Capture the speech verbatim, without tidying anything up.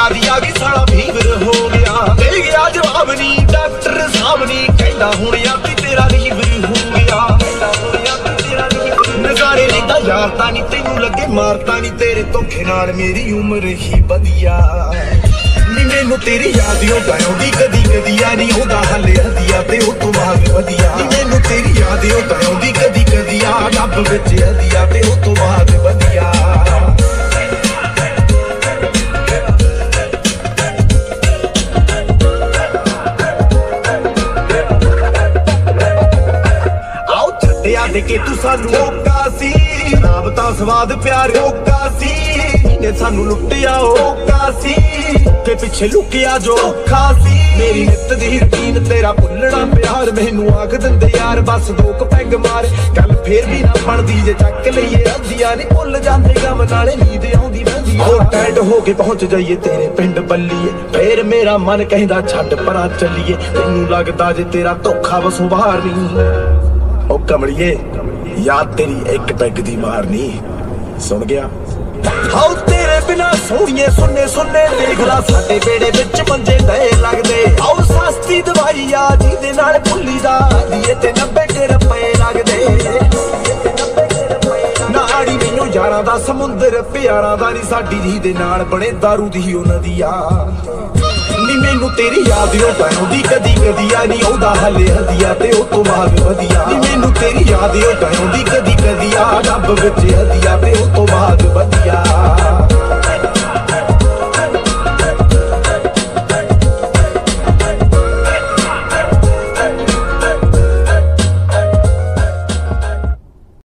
ਪਿਆਰ ਦੀ ਆ ਗਈ ਸਾਲਾ ਫੀਵਰ ਹੋ ਗਿਆ। ਦੇ ਗਿਆ ਜਵਾਬ ਨੀ ਡਾਕਟਰ ਸਾਹਿਬ ਨੀ ਕਹਿੰਦਾ ਹੁਣ ਆਪੀ ਤੇਰਾ ਲੀਵਰ ਹੋ ਗਿਆ। ਨਜ਼ਾਰੇ ਲੈਂਦਾ ਯਾਰ ਤਾਂ ਨੀ ਤੈਨੂੰ ਲੱਗੇ ਮਾਰਤਾ ਨੀ ਤੇਰੇ ਧੋਖੇ ਨਾਲ ਮੇਰੀ ਉਮਰ ਹੀ ਵਧੀਆ। ਨੀ ਮੈਨੂੰ ਤੇਰੀ ਯਾਦ ਓ ਆਉਂਦੀ ਕਦੀ ਕਦੀ ਆ ਨੀ ਉਹਦਾ ਹੱਲ ਹਦੀਆ ਤੇ ਉਹ ਤੋਂ ਬਾਅਦ ਵਧੀਆ। ਨੀ ਮੈਨੂੰ ਤੇਰੀ ਯਾਦ ਓ ਆਉਂਦੀ ਕਦੀ ਕਦੀ ਆ ਰੱਬ ਵਿੱਚ ਹਦੀਆ ਤੇ ਉਹ ਤੋਂ ਬਾਅਦ ਵਧੀਆ। ਆਓ ਛੱਡਿਆ ਦੇ ਕੇ ਤੂੰ ਸਾਨੂੰ ਓਕਾ ਸੀ ਰੱਬ ਤਾਂ ਸਵਾਦ ਪਿਆਰ ਓਕਾ ਸੀ ਨੇ ਸਾਨੂੰ ਲੁੱਟਿਆ ਓਕਾ ਸੀ ਤੇ ਪਿੱਛੇ ਲੁਕਿਆ ਜੋ ਔਖਾ ਸੀ। ਮੇਰੀ ਨਿੱਤ ਦੀ ਰੁਟੀਨ ਤੇਰਾ ਭੁੱਲਣਾ ਪਿਆਰ ਮੈਨੂੰ ਆਖ ਦਿੰਦੇ ਯਾਰ ਬਸ ਦੋ ਕੁ ਪੈਗ ਮਾਰ ਗੱਲ ਫੇਰ ਵੀ ਨਾ ਬਣਦੀ ਜੇ ਚੱਕ ਲਈਏ ਅੱਧੀਆਂ ਨੀ ਭੁੱਲ ਜਾਂਦੇ ਗਮ ਨਾਲੇ ਨੀਂਦ ਆਉਂਦੀ ਰਹਿੰਦੀ ਆ। ਉਹ ਟੈਂਡ ਹੋ ਕੇ ਪਹੁੰਚ ਜਾਈਏ ਤੇਰੇ ਪਿੰਡ ਬੱਲੀਏ ਫੇਰ ਮੇਰਾ ਮਨ ਕਹਿੰਦਾ ਛੱਡ ਪਰਾਂ ਚੱਲੀਏ। ਤੈਨੂੰ ਲੱਗਦਾ ਜੇ ਤੇਰਾ ਧੋਖਾ ਵਸੋਂ ਬਾਹਰ ਨਹੀਂ ਉਹ ਕਮਲੀਏ ਯਾਦ ਤੇਰੀ ਇੱਕ ਪੈਗ ਦੀ ਮਾਰਨੀ ਸੁਣ ਗਿਆ। ਹਾਉ ਤੇਰੇ ਬਿਨਾ ਸੋਹਣੀਏ ਸੁਣਨੇ ਸੁਣਨੇ ਦੇਖ ਲਾ ਸਾਡੇ ਬੇੜੇ ਵਿੱਚ ਮੰਜੇ ਗਏ ਲੱਗਦੇ। ਆਉ ਸਸਤੀ ਦਵਾਈ ਆ ਜਿਹਦੇ ਨਾਲ ਭੁੱਲੀ ਦਾ ਦੀਏ ਤੇ ਨੱਬੇ ਕੇ ਰੁਪਏ ਲੱਗਦੇ। ਨਾੜੀ ਮੈਨੂੰ ਯਾਰਾਂ ਦਾ ਸਮੁੰਦਰ ਪਿਆਰਾਂ ਦਾ ਨੀ ਸਾਡੀ ਰੀ ਦੇ ਨਾਲ ਬਣੇ ਦਾਰੂ ਦੀ ਉਹ ਨਦੀਆ। ਨੀ ਮੈਨੂੰ ਤੇਰੀ ਯਾਦ ਓ ਆਉਂਦੀ ਕਦੀ ਕਦੀ ਆ ਨੀ ਉਹਦਾ ਹੱਲ ਹਦੀਆ ਤੇ ਉਹ ਤੋਂ ਬਾਅਦ ਵਧੀਆ। ਨੀ ਮੈਨੂੰ ਤੇਰੀ ਯਾਦ ਓ ਆਉਂਦੀ ਕਦੀ ਕਦੀ ਆ ਰੱਬ ਵਿੱਚ ਹਦੀਆ ਤੇ ਉਹ ਤੋਂ ਬਾਅਦ ਵਧੀਆ।